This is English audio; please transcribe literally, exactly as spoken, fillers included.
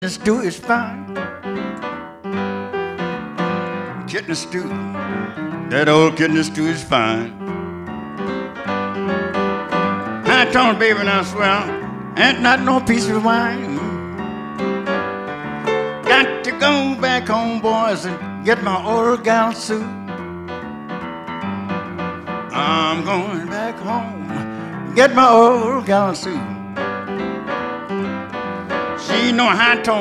stew is fine. Kidney stew, that old kidney stew is fine. I told baby and I swear, ain't not no piece of wine. Got to go back home, boys, and get my old gal Sue. I'm going back home, get my old gal Sue. She know how to